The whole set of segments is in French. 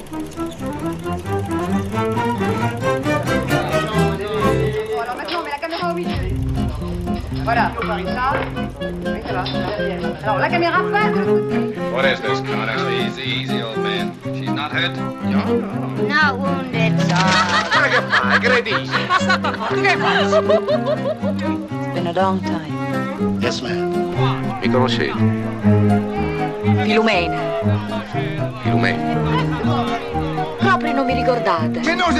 Alors maintenant, on met la caméra au milieu. Voilà, on parie ça. Oui, ça va. Alors la caméra passe. What is this, Connor? Easy, old man. She's not hurt? Not wounded, sir. It's been a long time. Yes, ma'am. Mi conoscete? Filumena. Filumena. Proprio non mi ricordate.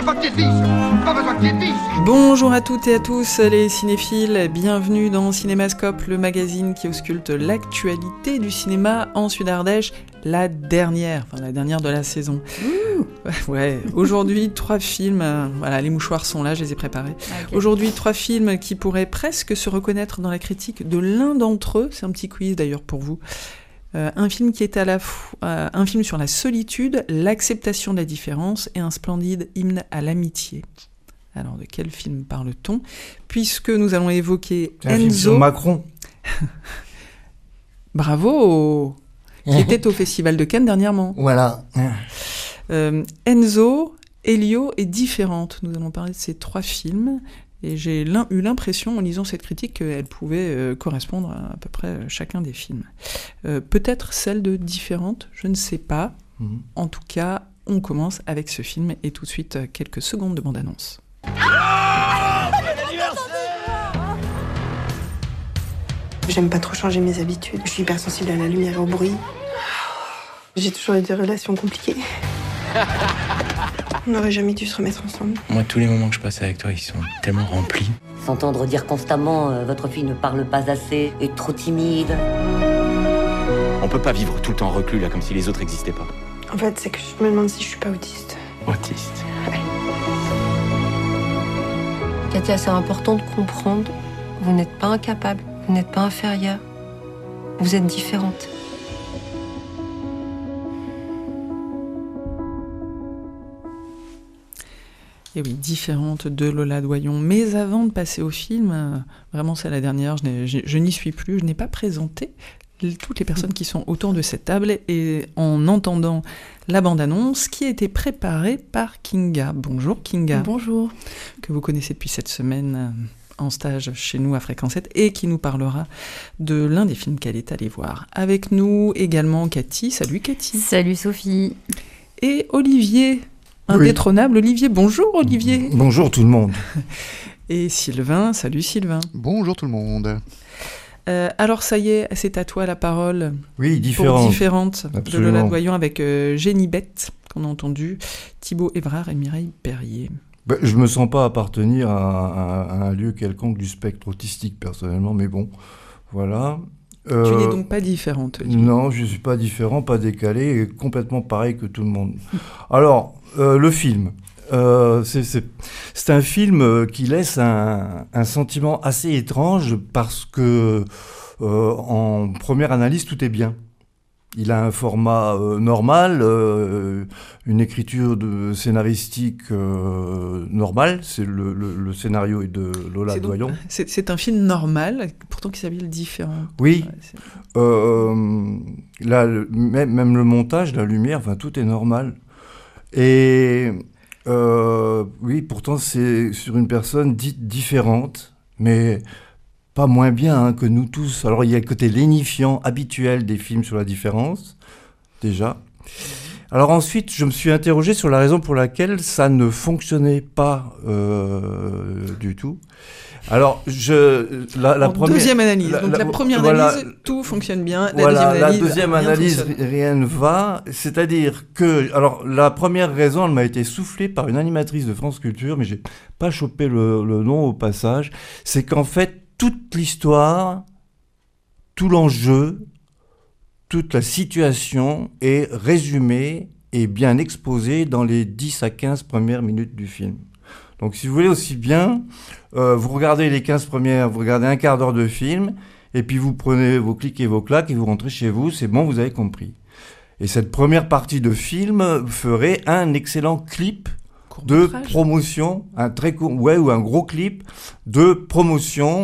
Bonjour à toutes et à tous les cinéphiles, bienvenue dans Cinémascope, le magazine qui ausculte l'actualité du cinéma en Sud-Ardèche, la dernière de la saison. Ouais, aujourd'hui 3 films, voilà, les mouchoirs sont là, je les ai préparés. Okay. Aujourd'hui 3 films qui pourraient presque se reconnaître dans la critique de l'un d'entre eux, c'est un petit quiz d'ailleurs pour vous. Un film qui est à la fois un film sur la solitude, l'acceptation de la différence et un splendide hymne à l'amitié. Alors, de quel film parle-t-on ? Puisque nous allons évoquer Enzo. Un film sur Macron. Bravo, qui était au Festival de Cannes dernièrement. Voilà. Enzo, Elio et Différente. Nous allons parler de ces 3 films. Et j'ai eu l'impression, en lisant cette critique, qu'elle pouvait correspondre à peu près chacun des films. Peut-être celle de Différente, je ne sais pas. Mm-hmm. En tout cas, on commence avec ce film et tout de suite quelques secondes de bande-annonce. J'aime pas trop changer mes habitudes. Je suis hypersensible à la lumière et au bruit. J'ai toujours eu des relations compliquées. On n'aurait jamais dû se remettre ensemble. Moi, tous les moments que je passe avec toi, ils sont tellement remplis. S'entendre dire constamment votre fille ne parle pas assez, est trop timide. On peut pas vivre tout le temps reclus là, comme si les autres n'existaient pas. En fait, c'est que je me demande si je suis pas autiste. Autiste. Ouais. Katia, c'est important de comprendre. Vous n'êtes pas incapable, vous n'êtes pas inférieure. Vous êtes différente. Et oui, Différente de Lola Doyon. Mais avant de passer au film, vraiment c'est la dernière, je n'y suis plus, je n'ai pas présenté toutes les personnes qui sont autour de cette table et en entendant la bande-annonce qui a été préparée par Kinga. Bonjour Kinga. Bonjour. Que vous connaissez depuis cette semaine en stage chez nous à Fréquence 7 et qui nous parlera de l'un des films qu'elle est allée voir. Avec nous également Cathy. Salut Cathy. Salut Sophie. Et Olivier. Indétrônable, oui. Olivier, bonjour Olivier. Bonjour tout le monde. Et Sylvain, salut Sylvain. Bonjour tout le monde. Alors ça y est, c'est à toi la parole. Oui, Différente. Pour Différente de Lola Doyon avec Jenny Bette, qu'on a entendu, Thibaut Évrard et Mireille Perrier. Je me sens pas appartenir à un lieu quelconque du spectre autistique personnellement, mais bon, voilà. Tu n'es donc pas différente. Non, je ne suis pas différent, pas décalé, et complètement pareil que tout le monde. Alors, le film. C'est un film qui laisse un sentiment assez étrange parce que, en première analyse, tout est bien. Il a un format normal, une écriture scénaristique normale. C'est le scénario est de Lola Doyon. C'est un film normal, pourtant qui s'appelle Différent. Oui. Là, même le montage, la lumière, enfin tout est normal. Et oui, pourtant c'est sur une personne dite différente, mais pas moins bien que nous tous. Alors il y a le côté lénifiant habituel des films sur la différence, déjà. Alors ensuite, je me suis interrogé sur la raison pour laquelle ça ne fonctionnait pas du tout. Alors, la première... Deuxième analyse. Donc la première analyse, tout fonctionne bien. La deuxième analyse, rien ne va. C'est-à-dire que... Alors, la première raison, elle m'a été soufflée par une animatrice de France Culture, mais j'ai pas chopé le nom au passage. C'est qu'en fait, toute l'histoire, tout l'enjeu, toute la situation est résumée et bien exposée dans les 10 à 15 premières minutes du film. Donc, si vous voulez aussi bien, vous regardez les 15 premières, vous regardez un quart d'heure de film, et puis vous prenez vos clics et vos claques et vous rentrez chez vous, c'est bon, vous avez compris. Et cette première partie de film ferait un excellent clip de promotion, un très court, ou un gros clip de promotion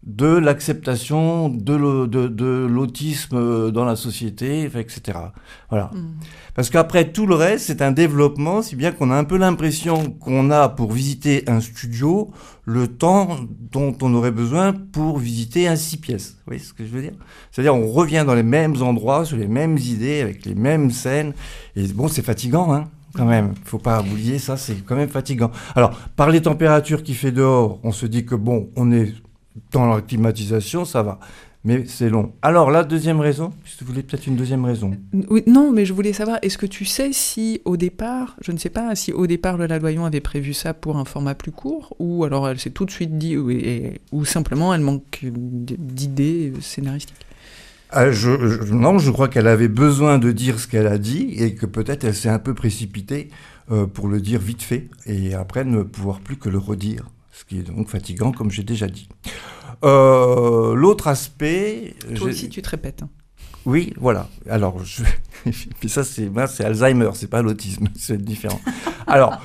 de l'acceptation de l'autisme dans la société, etc. Voilà. Parce qu'après, tout le reste, c'est un développement, si bien qu'on a un peu l'impression qu'on a, pour visiter un studio, le temps dont on aurait besoin pour visiter un 6 pièces. Vous voyez ce que je veux dire ? C'est-à-dire, on revient dans les mêmes endroits, sur les mêmes idées, avec les mêmes scènes. Et bon, c'est fatigant, hein, quand même. Faut pas oublier ça, c'est quand même fatigant. Alors, par les températures qu'il fait dehors, on se dit que bon, on est dans la climatisation, ça va. Mais c'est long. Alors, la deuxième raison, puisque vous voulez peut-être une deuxième raison. Oui, non, mais je voulais savoir, est-ce que tu sais si au départ, je ne sais pas, si au départ le Ladoyon avait prévu ça pour un format plus court, ou alors elle s'est tout de suite dit, ou simplement elle manque d'idées scénaristiques? Non, je crois qu'elle avait besoin de dire ce qu'elle a dit, et que peut-être elle s'est un peu précipitée pour le dire vite fait, et après ne pouvoir plus que le redire. Ce qui est donc fatigant, comme j'ai déjà dit. L'autre aspect... Toi aussi, tu te répètes. Hein. Oui, voilà. Alors, puis ça, c'est Alzheimer, c'est pas l'autisme, c'est différent. Alors,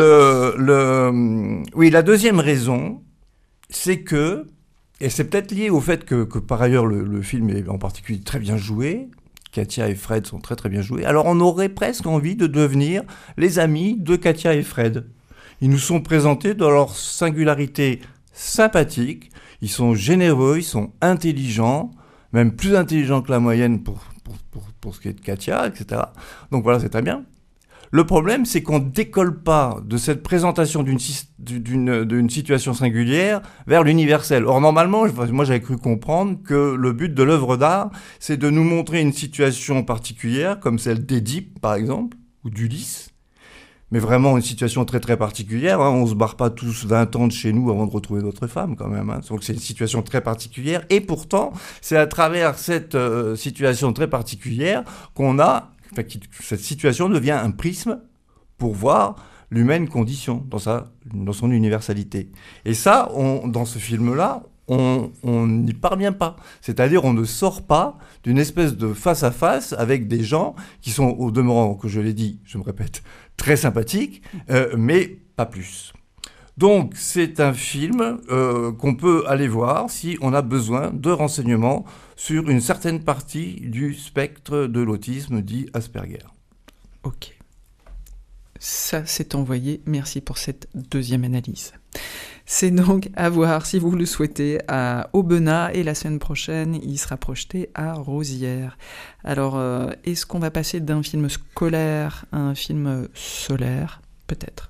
oui, la deuxième raison, c'est que, et c'est peut-être lié au fait que par ailleurs, le film est en particulier très bien joué, Katia et Fred sont très très bien joués, alors on aurait presque envie de devenir les amis de Katia et Fred. Ils nous sont présentés dans leur singularité sympathique, ils sont généreux, ils sont intelligents, même plus intelligents que la moyenne pour ce qui est de Katia, etc. Donc voilà, c'est très bien. Le problème, c'est qu'on ne décolle pas de cette présentation d'une situation singulière vers l'universel. Or, normalement, moi j'avais cru comprendre que le but de l'œuvre d'art, c'est de nous montrer une situation particulière, comme celle d'Édipe, par exemple, ou d'Ulysse, mais vraiment une situation très très particulière, hein. On se barre pas tous 20 ans de chez nous avant de retrouver notre femme quand même, hein. Donc c'est une situation très particulière, et pourtant c'est à travers cette situation très particulière cette situation devient un prisme pour voir l'humaine condition dans son universalité. Et ça, dans ce film-là, on n'y parvient pas. C'est-à-dire, on ne sort pas d'une espèce de face-à-face avec des gens qui sont, au demeurant, que je l'ai dit, je me répète, très sympathiques, mais pas plus. Donc, c'est un film qu'on peut aller voir si on a besoin de renseignements sur une certaine partie du spectre de l'autisme dit Asperger. Ok. Ça, c'est envoyé. Merci pour cette deuxième analyse. C'est donc à voir, si vous le souhaitez, à Aubenas, et la semaine prochaine, il sera projeté à Rosières. Alors, est-ce qu'on va passer d'un film scolaire à un film solaire ? Peut-être.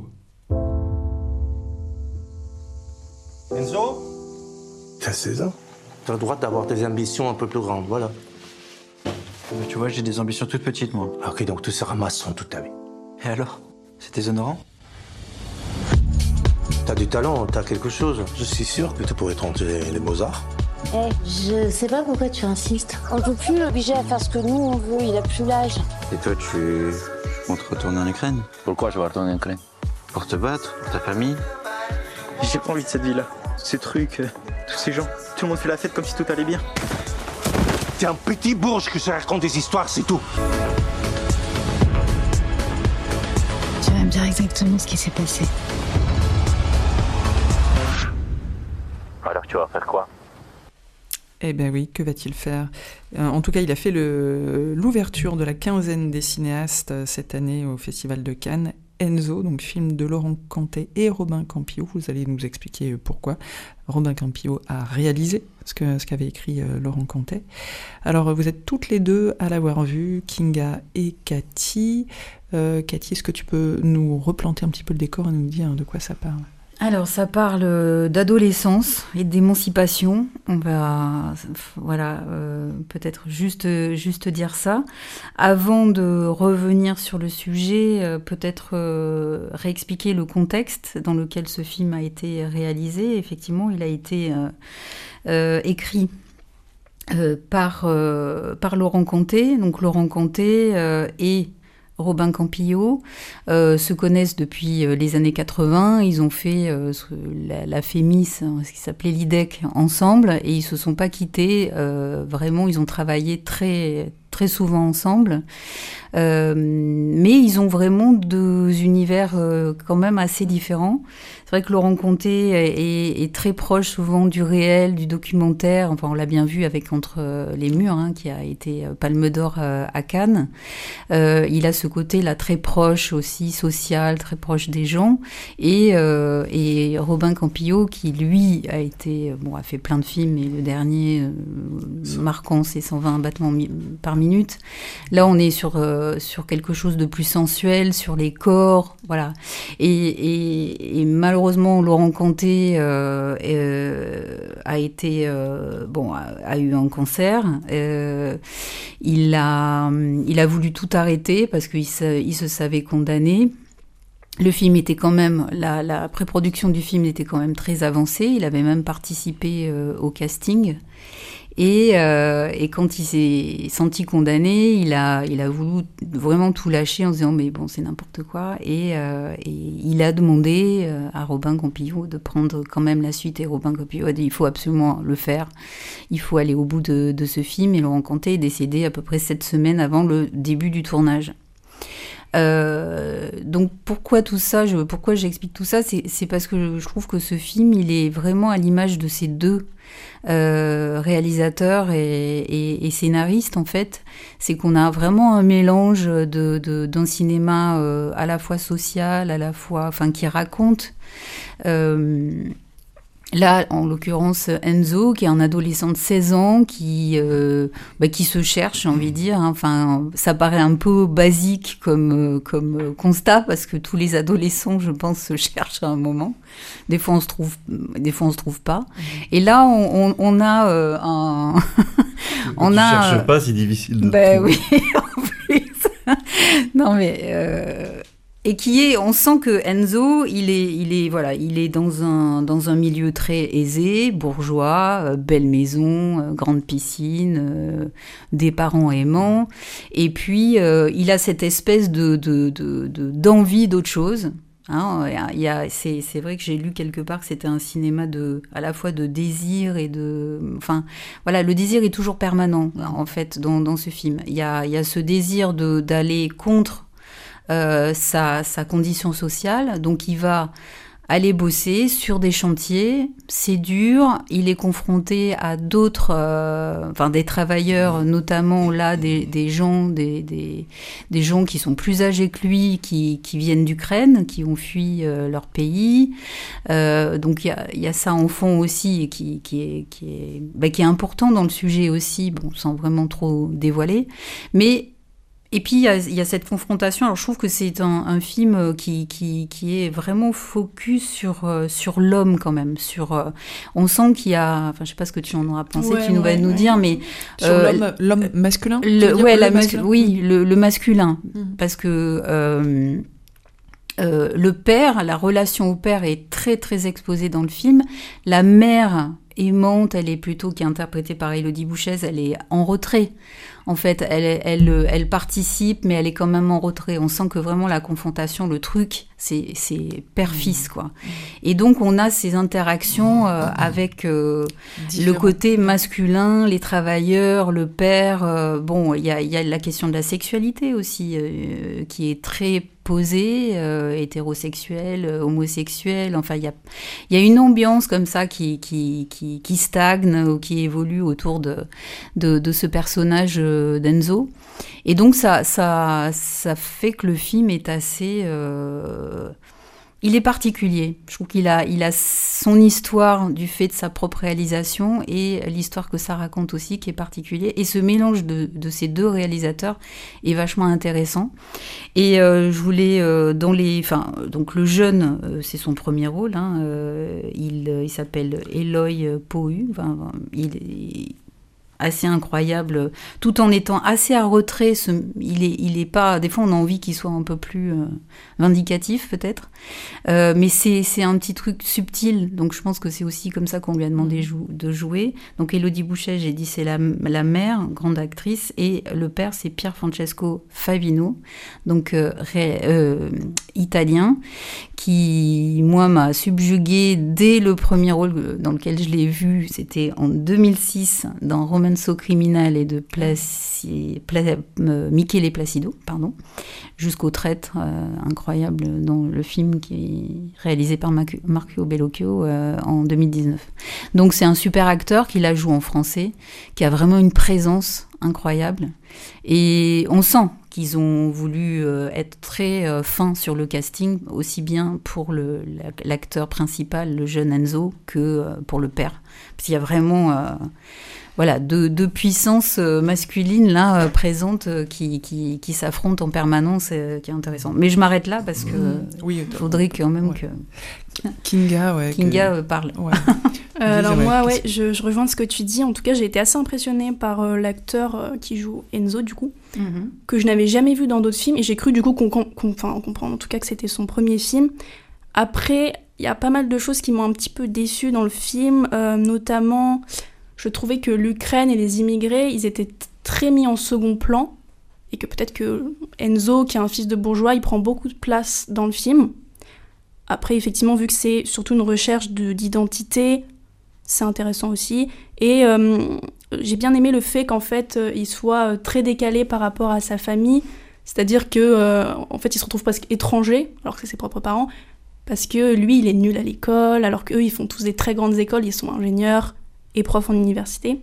Enzo ? T'as 16 ans. T'as le droit d'avoir des ambitions un peu plus grandes, voilà. Tu vois, j'ai des ambitions toutes petites, moi. Ok, donc tu seras maçon toute ta vie. Et alors ? C'est déshonorant ? T'as du talent, t'as quelque chose. Je suis sûr que tu pourrais tenter les beaux-arts. Je sais pas pourquoi tu insistes. On peut plus l'obliger à faire ce que nous on veut, il a plus l'âge. Et toi, tu comptes retourner en Ukraine ? Pourquoi je vais retourner en Ukraine ? Pour te battre, pour ta famille ? J'ai pas envie de cette vie-là. Ces trucs, tous ces gens. Tout le monde fait la fête comme si tout allait bien. T'es un petit bourge que ça raconte des histoires, c'est tout. Tu vas me dire exactement ce qui s'est passé. Alors tu vas faire quoi ? Eh ben oui, que va-t-il faire ? En tout cas, il a fait l'ouverture de la quinzaine des cinéastes cette année au Festival de Cannes. Enzo, donc film de Laurent Cantet et Robin Campillo. Vous allez nous expliquer pourquoi. Robin Campillo a réalisé ce qu'avait écrit Laurent Cantet. Alors, vous êtes toutes les deux à l'avoir vu, Kinga et Cathy. Cathy, est-ce que tu peux nous replanter un petit peu le décor et nous dire de quoi ça parle ? Alors, ça parle d'adolescence et d'émancipation. On va, peut-être juste dire ça. Avant de revenir sur le sujet, peut-être réexpliquer le contexte dans lequel ce film a été réalisé. Effectivement, il a été écrit par Laurent Cantet. Donc, Laurent Cantet et Robin Campillo se connaissent depuis les années 80. Ils ont fait la Fémis, ce qui s'appelait l'IDEC, ensemble, et ils se sont pas quittés. Vraiment, ils ont travaillé très très souvent ensemble, mais ils ont vraiment deux univers quand même assez différents. C'est vrai que Laurent Conté est très proche souvent du réel, du documentaire. Enfin, on l'a bien vu avec Entre les murs, qui a été Palme d'Or à Cannes. Il a ce côté-là très proche aussi, social, très proche des gens. Et Robin Campillo, qui lui a fait plein de films, et le dernier marquant, c'est 120 battements par minute. Là, on est sur quelque chose de plus sensuel, sur les corps, voilà. Et malheureusement, Laurent Conté a eu un cancer. Il a voulu tout arrêter parce qu'il se savait condamné. Le film était quand même, la pré-production du film était quand même très avancée. Il avait même participé au casting. Et quand il s'est senti condamné, il a voulu vraiment tout lâcher en se disant mais bon, c'est n'importe quoi. Et il a demandé à Robin Campillo de prendre quand même la suite. Et Robin Campillo a dit il faut absolument le faire. Il faut aller au bout de ce film. Et Laurent Conté est décédé à peu près 7 semaines avant le début du tournage. Donc pourquoi tout ça, pourquoi j'explique tout ça, c'est parce que je trouve que ce film, il est vraiment à l'image de ces deux réalisateurs et scénaristes en fait. C'est qu'on a vraiment un mélange d'un cinéma à la fois social, à la fois, qui raconte. Là, en l'occurrence, Enzo, qui est un adolescent de 16 ans, qui se cherche, j'ai envie de dire. Enfin, ça paraît un peu basique comme constat, parce que tous les adolescents, je pense, se cherchent à un moment. Des fois, on se trouve pas. Et là, on a un... on ne cherche pas, c'est difficile de trouver. Oui, en plus. Non, mais... Et on sent que Enzo, il est dans un milieu très aisé, bourgeois, belle maison, grande piscine, des parents aimants, et puis il a cette espèce d'envie d'autre chose. C'est vrai que j'ai lu quelque part que c'était un cinéma à la fois de désir et le désir est toujours permanent en fait dans ce film. Il y a ce désir d'aller contre sa condition sociale, donc il va aller bosser sur des chantiers, c'est dur, il est confronté à d'autres, des travailleurs, notamment là des gens qui sont plus âgés que lui, qui viennent d'Ukraine, qui ont fui leur pays, donc il y a ça en fond aussi qui est important dans le sujet aussi, sans vraiment trop dévoiler, mais et puis, il y a cette confrontation. Alors, je trouve que c'est un film qui est vraiment focus sur l'homme, quand même. On sent qu'il y a... Enfin, je sais pas ce que tu en auras pensé, tu vas nous dire, mais... Sur l'homme masculin le masculin. Parce que... le père, la relation au père est très, très exposée dans le film. La mère aimante, qui est interprétée par Élodie Bouchez, elle est en retrait. En fait, elle participe, mais elle est quand même en retrait. On sent que vraiment la confrontation, le truc, c'est père-fils, quoi. Et donc, on a ces interactions avec le côté masculin, les travailleurs, le père. Il y a la question de la sexualité aussi, qui est très posée, hétérosexuelle, homosexuelle. Enfin, il y a une ambiance comme ça qui stagne ou qui évolue autour de ce personnage d'Enzo. Et donc ça fait que le film est assez il est particulier. Je trouve qu'il a son histoire du fait de sa propre réalisation et l'histoire que ça raconte aussi qui est particulier. Et ce mélange de ces deux réalisateurs est vachement intéressant. Et je voulais donc le jeune, c'est son premier rôle. Il s'appelle Eloy Pohu. Il est assez incroyable, tout en étant assez à retrait. Il est pas. Des fois, on a envie qu'il soit un peu plus vindicatif, peut-être. Mais c'est un petit truc subtil. Donc, je pense que c'est aussi comme ça qu'on lui a demandé de jouer. Donc, Élodie Bouchez, j'ai dit, c'est la mère, grande actrice, et le père, c'est Pier Francesco Favino, donc italien, qui, moi, m'a subjuguée dès le premier rôle dans lequel je l'ai vu. C'était en 2006 dans Roman Romanzo Criminale et de Michele Placido, jusqu'au Traître, incroyable, dans le film qui est réalisé par Marco Bellocchio en 2019. Donc c'est un super acteur qui la joue en français, qui a vraiment une présence incroyable. Et on sent qu'ils ont voulu être très fins sur le casting, aussi bien pour l'acteur principal, le jeune Enzo, que pour le père. Parce qu'il y a vraiment deux puissances masculines là, présentes qui s'affrontent en permanence, qui est intéressant. Mais je m'arrête là parce que faudrait quand même que Kinga parle. Ouais. Alors moi, je rejoins ce que tu dis. En tout cas, j'ai été assez impressionnée par l'acteur qui joue Enzo, du coup, que je n'avais jamais vu dans d'autres films. Et j'ai cru, du coup, comprendre en tout cas que c'était son premier film. Après, il y a pas mal de choses qui m'ont un petit peu déçue dans le film. Notamment, je trouvais que l'Ukraine et les immigrés, ils étaient très mis en second plan. Et que peut-être que Enzo, qui est un fils de bourgeois, il prend beaucoup de place dans le film. Après, effectivement, vu que c'est surtout une recherche d'identité, c'est intéressant aussi. Et j'ai bien aimé le fait qu'en fait, il soit très décalé par rapport à sa famille. C'est-à-dire que, en fait, il se retrouve presque étranger, alors que c'est ses propres parents, parce que lui, il est nul à l'école, alors qu'eux, ils font tous des très grandes écoles, ils sont ingénieurs et profs en université.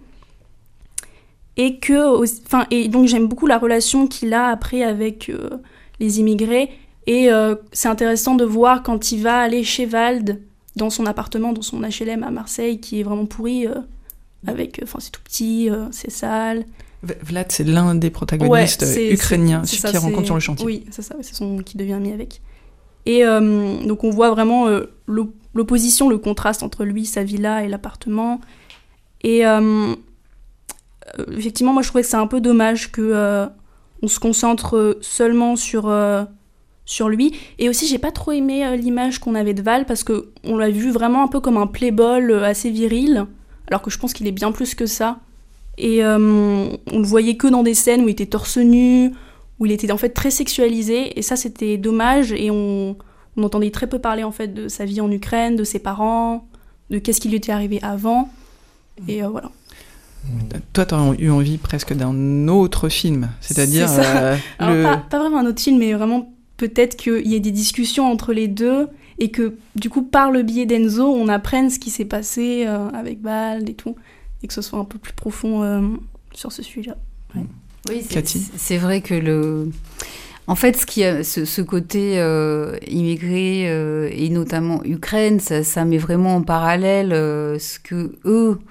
Et donc, j'aime beaucoup la relation qu'il a après avec les immigrés. Et c'est intéressant de voir quand il va aller chez Vald, dans son appartement, dans son HLM à Marseille, qui est vraiment pourri, c'est tout petit, c'est sale. Vlad, c'est l'un des protagonistes ukrainiens qu'il rencontre sur le chantier. Oui, c'est ça, c'est son qui devient ami avec. Et donc on voit vraiment l'opposition, le contraste entre lui, sa villa et l'appartement. Et effectivement, moi je trouvais que c'est un peu dommage qu'on se concentre seulement sur lui. Et aussi, j'ai pas trop aimé l'image qu'on avait de Val, parce qu'on l'a vu vraiment un peu comme un playboy assez viril, alors que je pense qu'il est bien plus que ça. Et on le voyait que dans des scènes où il était torse nu, où il était en fait très sexualisé, et ça c'était dommage. Et on entendait très peu parler en fait de sa vie en Ukraine, de ses parents, de qu'est-ce qui lui était arrivé avant. Et voilà. Toi, t'as eu envie presque d'un autre film, c'est-à-dire... Alors, pas vraiment un autre film, mais vraiment peut-être qu'il y ait des discussions entre les deux, et que du coup, par le biais d'Enzo, on apprenne ce qui s'est passé avec Bald et tout, et que ce soit un peu plus profond sur ce sujet-là. Ouais. Oui, c'est vrai que en fait, ce côté immigré et notamment Ukraine, ça met vraiment en parallèle ce que eux,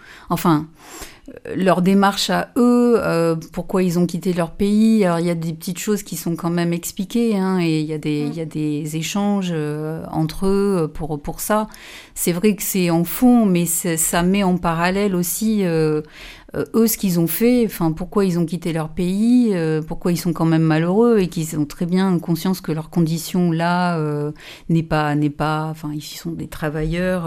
leur démarche à eux, pourquoi ils ont quitté leur pays. Alors il y a des petites choses qui sont quand même expliquées, et il y a des échanges entre eux pour ça. C'est vrai que c'est en fond, mais ça met en parallèle aussi eux ce qu'ils ont fait, pourquoi ils ont quitté leur pays, pourquoi ils sont quand même malheureux, et qu'ils ont très bien conscience que leur condition là n'est pas, ils sont des travailleurs,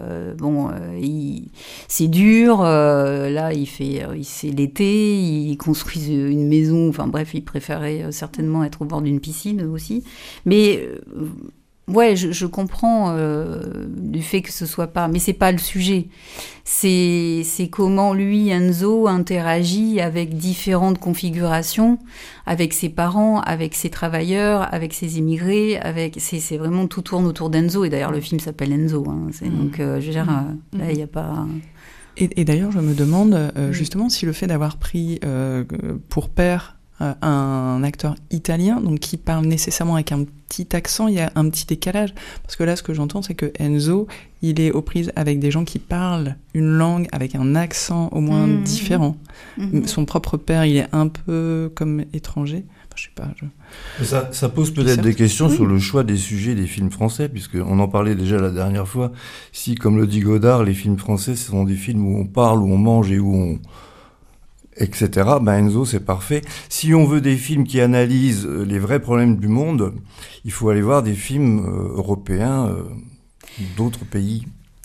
c'est dur, là c'est l'été, ils construisent une maison, ils préféraient certainement être au bord d'une piscine aussi, mais je comprends du fait que ce soit pas... Mais c'est pas le sujet. C'est comment lui, Enzo, interagit avec différentes configurations, avec ses parents, avec ses travailleurs, avec ses immigrés, c'est vraiment tout tourne autour d'Enzo. Et d'ailleurs, le film s'appelle Enzo. Donc, je veux dire, là, il n'y a pas... Et d'ailleurs, je me demande justement si le fait d'avoir pris pour père un acteur italien, donc qui parle nécessairement avec un petit accent, il y a un petit décalage, parce que là ce que j'entends c'est que Enzo il est aux prises avec des gens qui parlent une langue avec un accent au moins différent. Son propre père il est un peu comme étranger, je sais pas. Ça pose peut-être des questions sur le choix des sujets des films français, puisqu'on en parlait déjà la dernière fois. Si, comme le dit Godard, les films français ce sont des films où on parle, où on mange et où on etc. Enzo, c'est parfait. Si on veut des films qui analysent les vrais problèmes du monde, il faut aller voir des films européens d'autres pays.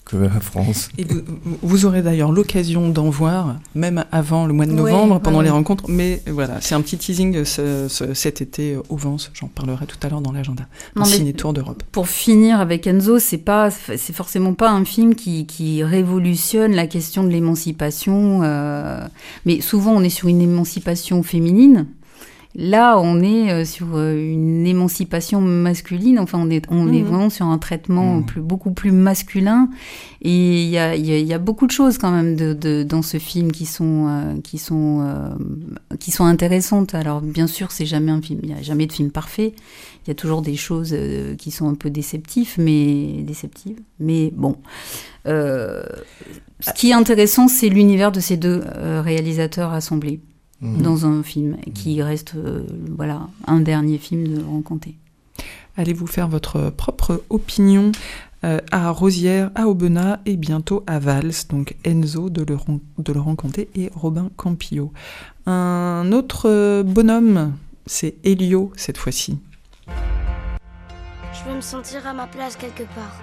que la France. Et vous aurez d'ailleurs l'occasion d'en voir, même avant le mois de novembre, pendant les rencontres. Mais voilà, c'est un petit teasing cet été au Vence. J'en parlerai tout à l'heure dans l'agenda. Un ciné-tour d'Europe. Pour finir avec Enzo, c'est forcément pas un film qui révolutionne la question de l'émancipation. Mais souvent, on est sur une émancipation féminine. Là, on est sur une émancipation masculine. Enfin, on est vraiment sur un traitement beaucoup plus masculin. Et il y a beaucoup de choses quand même dans ce film qui sont intéressantes. Alors, bien sûr, c'est jamais un film. Il n'y a jamais de film parfait. Il y a toujours des choses qui sont un peu déceptives. Mais bon. Ce qui est intéressant, c'est l'univers de ces deux réalisateurs assemblés. Dans un film qui reste un dernier film de Roncanté. Allez vous faire votre propre opinion à Rosières, à Aubenas et bientôt à Vals, donc Enzo de Laurent Canté et Robin Campillo. Un autre bonhomme, c'est Elio cette fois-ci. Je veux me sentir à ma place quelque part.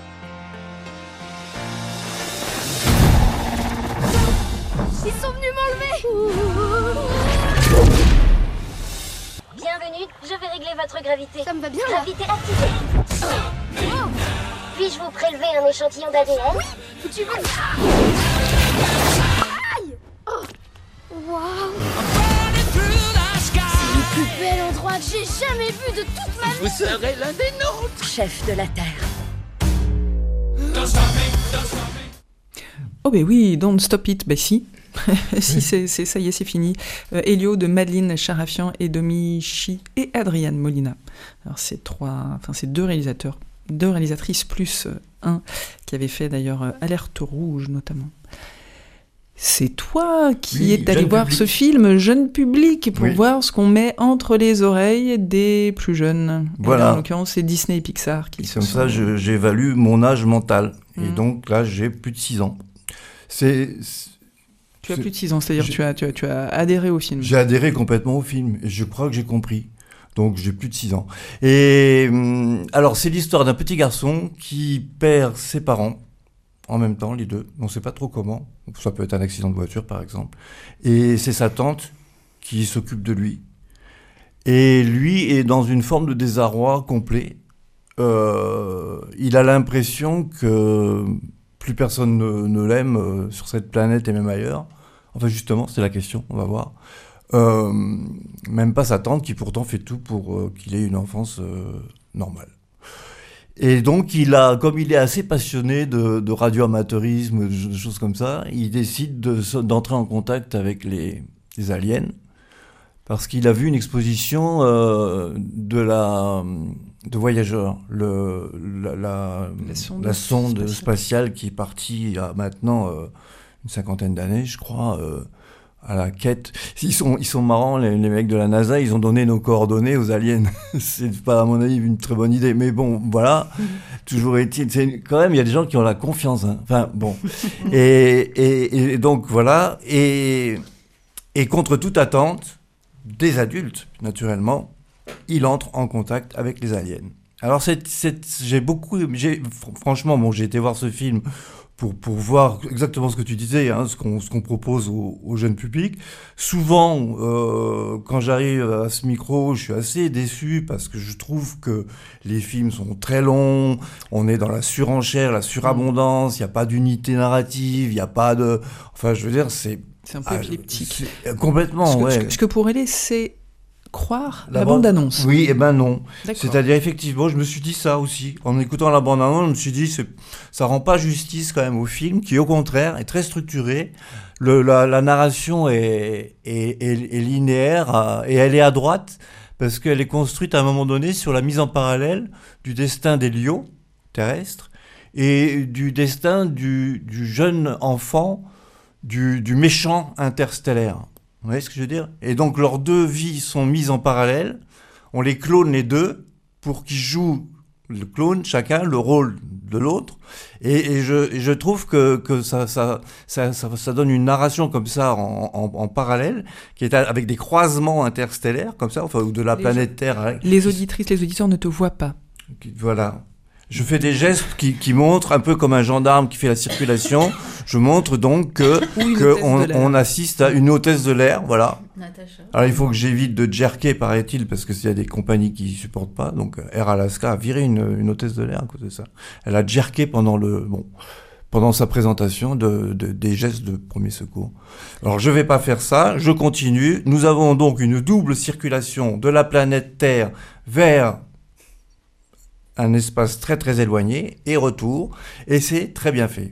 Ils sont venus m'enlever. Bienvenue, je vais régler votre gravité. Ça me va bien. Gravité activée. Puis-je vous prélever un échantillon d'ADN? Oui, tu veux. Aïe. Waouh. C'est le plus bel endroit que j'ai jamais vu de toute ma vie. Vous serez l'un des nôtres. Chef de la Terre. Oh ben oui, Don't Stop It, ben si. Si, ça y est, c'est fini. Elio de Madeleine Charafian et Domichi et Adriane Molina. Alors c'est deux réalisatrices plus un qui avait fait d'ailleurs Alerte Rouge notamment. C'est toi qui es allé voir ce film, jeune public, pour voir ce qu'on met entre les oreilles des plus jeunes. Voilà. Et là, en l'occurrence, c'est Disney et Pixar qui comme ça, j'évalue mon âge mental. Et donc là, j'ai plus de 6 ans. Tu as plus de 6 ans, c'est-à-dire tu as adhéré au film. J'ai adhéré complètement au film, et je crois que j'ai compris. Donc j'ai plus de 6 ans. Et alors c'est l'histoire d'un petit garçon qui perd ses parents, en même temps, les deux. On ne sait pas trop comment. Ça peut être un accident de voiture, par exemple. Et c'est sa tante qui s'occupe de lui. Et lui est dans une forme de désarroi complet. Il a l'impression que plus personne ne l'aime sur cette planète et même ailleurs. Enfin, justement, c'est la question, on va voir. Même pas sa tante, qui pourtant fait tout pour qu'il ait une enfance normale. Et donc, comme il est assez passionné de radio-amateurisme, de choses comme ça, il décide d'entrer en contact avec les aliens, parce qu'il a vu une exposition de voyageurs, la sonde spatiale qui est partie il y a maintenant une 50aine d'années, je crois, à la quête. Ils sont marrants, les mecs de la NASA, ils ont donné nos coordonnées aux aliens. C'est pas, à mon avis, une très bonne idée. Mais bon, voilà. Toujours est-il, quand même, il y a des gens qui ont la confiance, hein. Enfin, bon. et donc, voilà. Et contre toute attente, des adultes, naturellement, il entre en contact avec les aliens. Alors, franchement, j'ai été voir ce film pour voir exactement ce que tu disais, hein, ce qu'on propose au jeune public. Souvent, quand j'arrive à ce micro, je suis assez déçu parce que je trouve que les films sont très longs, on est dans la surenchère, la surabondance, il n'y a pas d'unité narrative, il n'y a pas de... Enfin, je veux dire, c'est un peu épileptique. Complètement, ce que pourrait laisser croire la bande-annonce. Oui, et ben non. D'accord. C'est-à-dire, effectivement, je me suis dit ça aussi. En écoutant la bande-annonce, je me suis dit, ça rend pas justice quand même au film, qui au contraire est très structuré. La narration est linéaire, et elle est à droite, parce qu'elle est construite à un moment donné sur la mise en parallèle du destin d'Elio, terrestre, et du destin du jeune enfant, du méchant interstellaire. Vous voyez ce que je veux dire ? Et donc leurs deux vies sont mises en parallèle, on les clone les deux pour qu'ils jouent le clone chacun le rôle de l'autre, et je trouve que ça donne une narration comme ça en parallèle, qui est avec des croisements interstellaires comme ça, enfin, ou de la planète Terre. Les auditrices, les auditeurs ne te voient pas. Voilà. Je fais des gestes qui montrent, un peu comme un gendarme qui fait la circulation, je montre donc qu'on assiste à une hôtesse de l'air, voilà. Natacha. Alors il faut que j'évite de jerker, paraît-il, parce que s'il y a des compagnies qui supportent pas, donc Air Alaska a viré une hôtesse de l'air à cause de ça. Elle a jerké pendant sa présentation des gestes de premier secours. Alors je vais pas faire ça, je continue. Nous avons donc une double circulation de la planète Terre vers un espace très très éloigné et retour, et c'est très bien fait.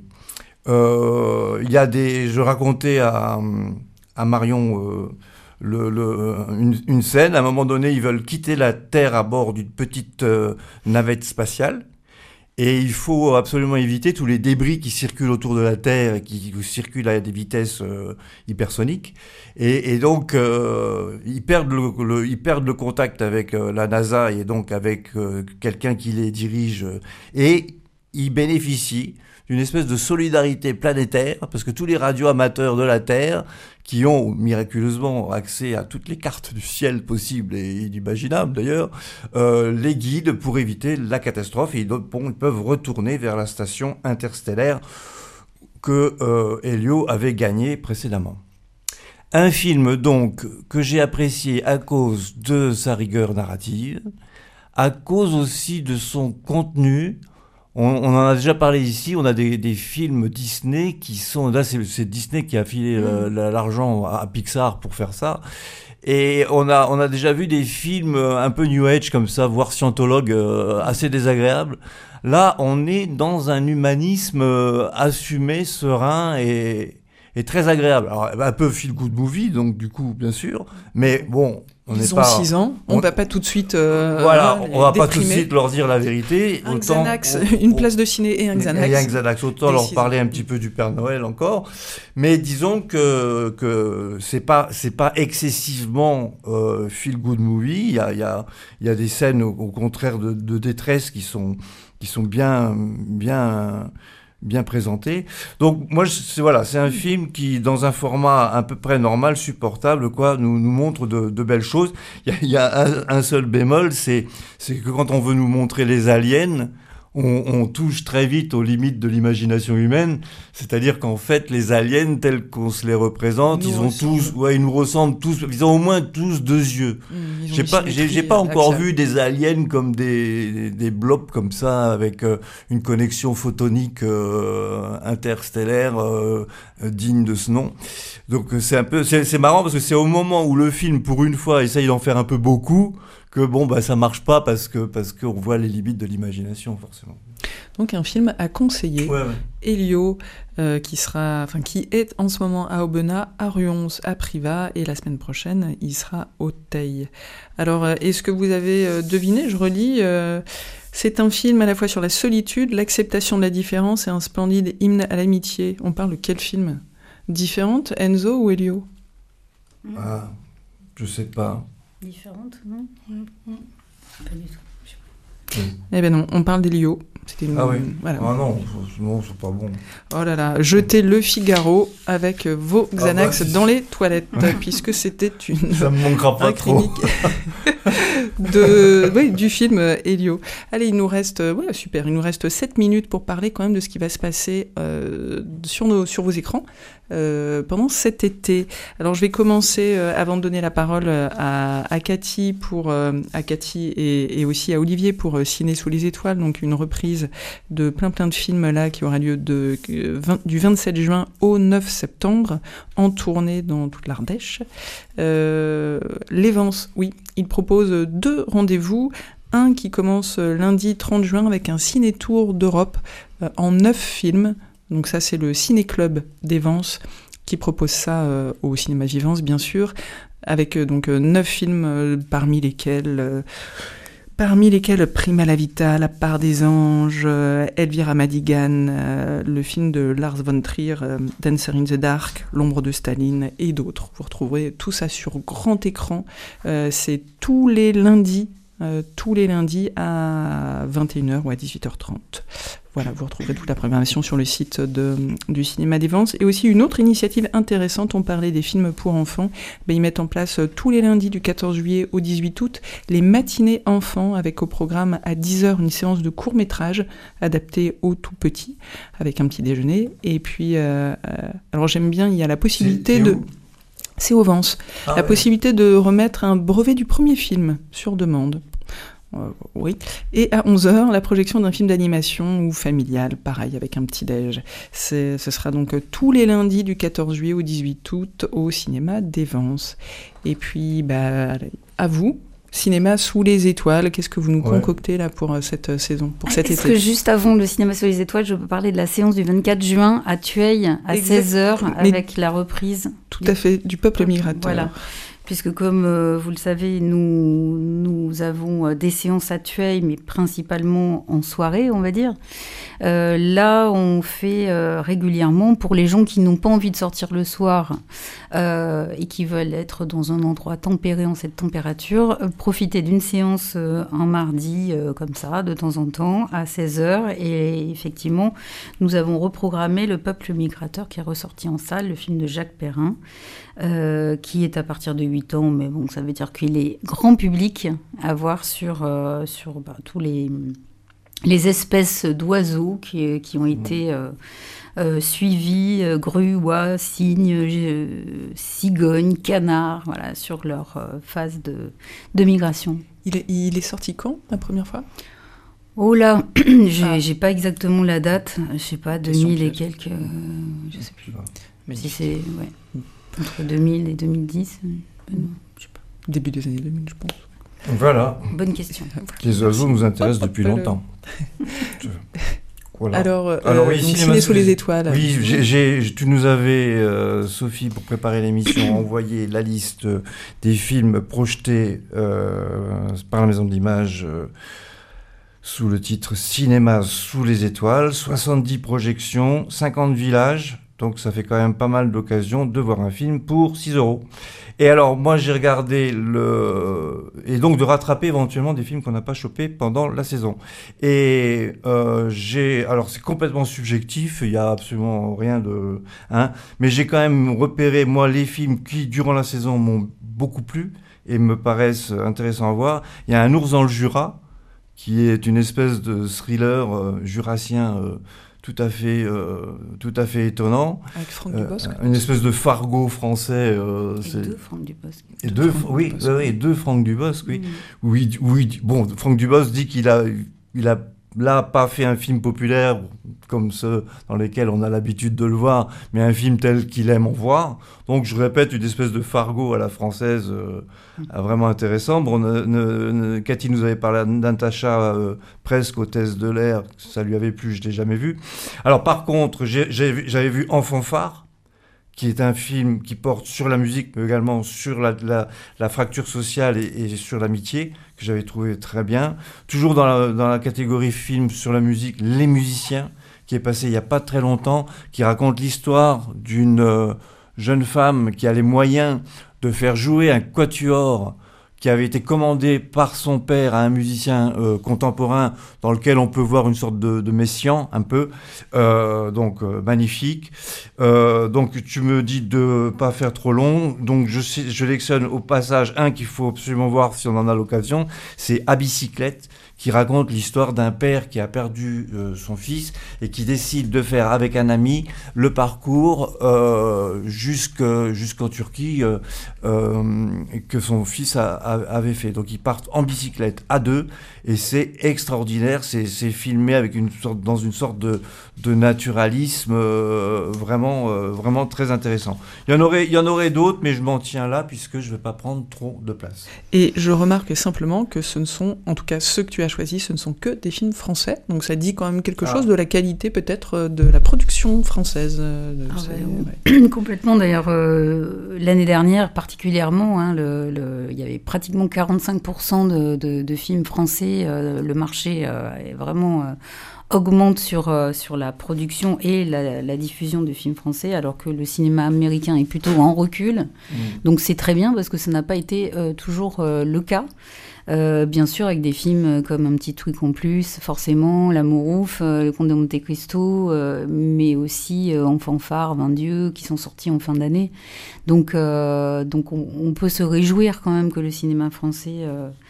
Je racontais à Marion une scène. À un moment donné, ils veulent quitter la Terre à bord d'une petite navette spatiale. Et il faut absolument éviter tous les débris qui circulent autour de la Terre et qui circulent à des vitesses hypersoniques. Et donc, ils perdent le contact avec la NASA et donc avec quelqu'un qui les dirige. Et ils bénéficient d'une espèce de solidarité planétaire, parce que tous les radioamateurs de la Terre, qui ont miraculeusement accès à toutes les cartes du ciel possibles et inimaginables d'ailleurs, les guident pour éviter la catastrophe, et ils peuvent retourner vers la station interstellaire que Elio avait gagnée précédemment. Un film donc que j'ai apprécié à cause de sa rigueur narrative, à cause aussi de son contenu. On en a déjà parlé ici, on a des films Disney qui sont... Là, c'est Disney qui a filé l'argent à Pixar pour faire ça. Et on a déjà vu des films un peu New Age comme ça, voire scientologue, assez désagréables. Là, on est dans un humanisme assumé, serein et très agréable. Alors, un peu feel good movie, donc du coup, bien sûr. Mais bon... Ils ont 6 ans, on va pas tout de suite voilà, on va pas tout de suite leur dire la vérité. Un Xanax, une place de ciné et un Xanax. Et un Xanax, autant leur parler un petit peu du Père Noël encore. Mais disons que c'est pas excessivement feel good movie. Il y a des scènes au contraire de détresse qui sont bien présenté. Donc moi c'est un film qui, dans un format à peu près normal, supportable, nous montre de belles choses. Il y a un seul bémol, c'est que quand on veut nous montrer les aliens, on touche très vite aux limites de l'imagination humaine, c'est-à-dire qu'en fait les aliens tels qu'on se les représente, ils nous ressemblent tous, ils ont au moins tous 2 yeux. J'ai pas encore vu des aliens comme des blobs comme ça avec une connexion photonique interstellaire digne de ce nom. Donc c'est marrant parce que c'est au moment où le film pour une fois essaye d'en faire un peu beaucoup que ça marche pas parce qu'on voit les limites de l'imagination forcément. Donc un film à conseiller. Ouais. Elio, qui est en ce moment à Aubenas, à Ruons, à Privas, et la semaine prochaine, il sera au Teil. Alors, est-ce que vous avez deviné ? Je relis. C'est un film à la fois sur la solitude, l'acceptation de la différence et un splendide hymne à l'amitié. On parle de quel film ? Différente, Enzo ou Elio ? Ah, je sais pas. Différente, non ? Pas du tout. Eh ben non, on parle d'Elio. Ah oui. Voilà. Ah non, c'est pas bon. Oh là là, jetez Le Figaro avec vos Xanax dans les toilettes, puisque c'était ça me manquera pas trop. Du film Elio. Allez, il nous reste 7 minutes pour parler quand même de ce qui va se passer sur vos écrans pendant cet été. Alors je vais commencer avant de donner la parole à Cathy et aussi à Olivier pour Ciné sous les étoiles, donc une reprise de plein de films là qui aura lieu du 27 juin au 9 septembre en tournée dans toute l'Ardèche. L'Évance, oui, il propose 2 rendez-vous. Un qui commence lundi 30 juin avec un ciné-tour d'Europe en 9 films. Donc ça, c'est le Ciné-Club d'Évance qui propose ça au Cinéma Vivance, bien sûr, avec 9 films parmi lesquels Prima la Vita, La part des anges, Elvira Madigan, le film de Lars von Trier, Dancer in the Dark, L'ombre de Staline et d'autres. Vous retrouverez tout ça sur grand écran. C'est tous les lundis tous les lundis à 21h ou à 18h30. Voilà, vous retrouverez toute la programmation sur le site du Cinéma des Vents. Et aussi une autre initiative intéressante, on parlait des films pour enfants. Ils mettent en place tous les lundis du 14 juillet au 18 août les matinées enfants, avec au programme à 10h une séance de court-métrage adaptée aux tout petits, avec un petit déjeuner. Et puis, alors j'aime bien, il y a la possibilité c'est au Vence. Possibilité de remettre un brevet du premier film sur demande. Oui. Et à 11h, la projection d'un film d'animation ou familial, pareil, avec un petit déj. Ce sera donc tous les lundis du 14 juillet au 18 août au Cinéma des Vents. Et puis, à vous, Cinéma sous les étoiles, qu'est-ce que vous nous concoctez là pour cette saison, pour cet été ? Est-ce que juste avant le Cinéma sous les étoiles, je peux parler de la séance du 24 juin à Tueil, à 16h, avec la reprise tout à fait, du Peuple migrateur. Voilà. Puisque comme vous le savez, nous avons des séances à Tueil, mais principalement en soirée, on va dire. Là, on fait régulièrement, pour les gens qui n'ont pas envie de sortir le soir et qui veulent être dans un endroit tempéré en cette température, profiter d'une séance un mardi, comme ça, de temps en temps, à 16h. Et effectivement, nous avons reprogrammé Le Peuple migrateur, qui est ressorti en salle, le film de Jacques Perrin, qui est à partir de 8 ans, mais bon, ça veut dire qu'il est grand public à voir sur tous les espèces d'oiseaux qui ont été suivis, grues, oies, cygnes, cigognes, canards, voilà, sur leur phase de migration. Il est sorti quand, la première fois ? Oh là, j'ai pas exactement la date, je sais pas, 2000 et quelques, je sais plus. Si c'est, entre 2000 et 2010, je sais pas. Début des années 2000, je pense. Voilà. Bonne question. Les oiseaux nous intéressent depuis longtemps. Voilà. Alors oui, Ciné sous les étoiles. Oui, tu nous avais, Sophie, pour préparer l'émission, envoyé la liste des films projetés par la Maison de l'Image sous le titre Cinéma sous les étoiles. 70 projections, 50 villages. Donc ça fait quand même pas mal d'occasions de voir un film pour 6 €. Et alors moi j'ai regardé et donc de rattraper éventuellement des films qu'on n'a pas chopés pendant la saison. Et alors c'est complètement subjectif, il y a absolument rien de mais j'ai quand même repéré moi les films qui durant la saison m'ont beaucoup plu et me paraissent intéressants à voir. Il y a Un ours dans le Jura qui est une espèce de thriller jurassien tout à fait étonnant. Avec Franck Dubosc. Une espèce de Fargo français. Deux Franck Dubosc. Deux Franck Dubosc, oui. Oui. Bon, Franck Dubosc dit qu'il a là pas fait un film populaire comme ceux dans lesquels on a l'habitude de le voir, mais un film tel qu'il aime en voir. Donc je répète, une espèce de Fargo à la française, vraiment intéressant. Bon, Cathy nous avait parlé d'Natacha, presque hôtesse de l'air, ça lui avait plu, je l'ai jamais vu. Alors par contre, j'avais vu En fanfare, qui est un film qui porte sur la musique, mais également sur la fracture sociale et sur l'amitié, que j'avais trouvé très bien. Toujours dans la catégorie film sur la musique, Les Musiciens, qui est passé il n'y a pas très longtemps, qui raconte l'histoire d'une jeune femme qui a les moyens de faire jouer un quatuor qui avait été commandé par son père à un musicien contemporain dans lequel on peut voir une sorte de Messiaen, un peu, donc magnifique. Donc tu me dis de pas faire trop long, donc je sélectionne au passage un qu'il faut absolument voir si on en a l'occasion, c'est À bicyclette, qui raconte l'histoire d'un père qui a perdu son fils et qui décide de faire avec un ami le parcours jusqu'en Turquie que son fils avait fait. Donc ils partent en bicyclette à deux et c'est extraordinaire, c'est filmé avec dans une sorte de naturalisme vraiment très intéressant. Il y en aurait d'autres, mais je m'en tiens là puisque je ne vais pas prendre trop de place. Et je remarque simplement que ce ne sont, en tout cas ceux que tu as choisis, ce ne sont que des films français, donc ça dit quand même quelque chose de la qualité peut-être de la production française. Complètement, d'ailleurs l'année dernière particulièrement, il y avait pratiquement 45% de films français, le marché est vraiment augmente sur la production et la diffusion de films français, alors que le cinéma américain est plutôt en recul. Donc c'est très bien parce que ça n'a pas été toujours le cas. Bien sûr, avec des films comme Un petit truc en plus, forcément, L'Amour ouf, Le Comte de Monte Cristo, mais aussi Enfant phare, 20 dieux, qui sont sortis en fin d'année. Donc on peut se réjouir quand même que le cinéma français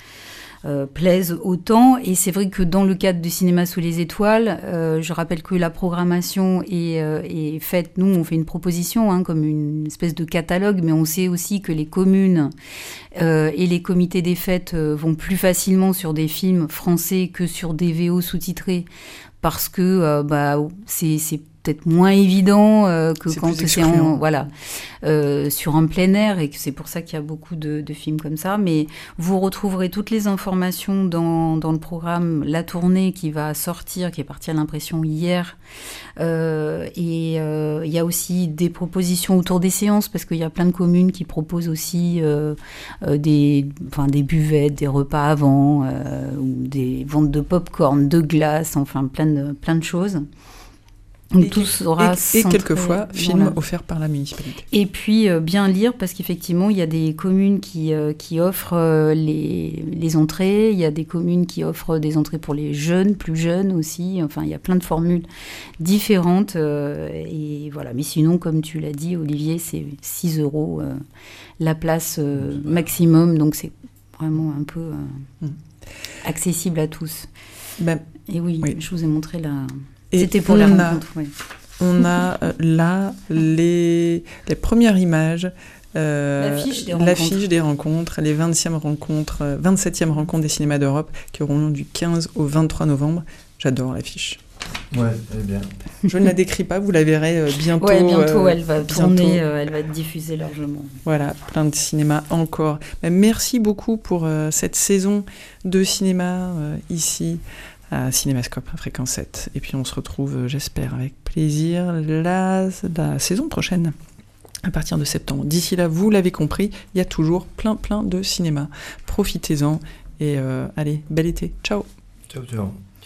plaise autant. Et c'est vrai que dans le cadre du cinéma sous les étoiles, je rappelle que la programmation est faite, nous on fait une proposition comme une espèce de catalogue, mais on sait aussi que les communes et les comités des fêtes vont plus facilement sur des films français que sur des VO sous-titrés, parce que c'est peut-être moins évident que quand c'est sur un plein air, et que c'est pour ça qu'il y a beaucoup de films comme ça. Mais vous retrouverez toutes les informations dans le programme La Tournée qui va sortir, qui est parti à l'impression hier. Et il y a aussi des propositions autour des séances, parce qu'il y a plein de communes qui proposent aussi des buvettes, des repas avant, ou des ventes de pop-corn, de glace, enfin plein de choses. Donc tout sera et quelquefois films offerts par la municipalité. Et puis bien lire, parce qu'effectivement il y a des communes qui offrent les entrées, il y a des communes qui offrent des entrées pour les jeunes, plus jeunes aussi, enfin il y a plein de formules différentes, et voilà. Mais sinon, comme tu l'as dit Olivier, c'est 6 € la place maximum, donc c'est vraiment un peu accessible à tous. Et oui, je vous ai montré c'était pour la rencontre. On a là les premières images, l'affiche des rencontres, les 27e rencontres des cinémas d'Europe qui auront lieu du 15 au 23 novembre. J'adore l'affiche. Ouais, elle est bien. Je ne la décris pas, vous la verrez bientôt. Ouais, bientôt, elle va tourner, elle va être diffusée largement. Voilà, plein de cinéma encore. Merci beaucoup pour cette saison de cinéma ici à Cinémascope, à Fréquence 7. Et puis on se retrouve, j'espère, avec plaisir la saison prochaine, à partir de septembre. D'ici là, vous l'avez compris, il y a toujours plein de cinéma. Profitez-en et allez, bel été. Ciao. Ciao.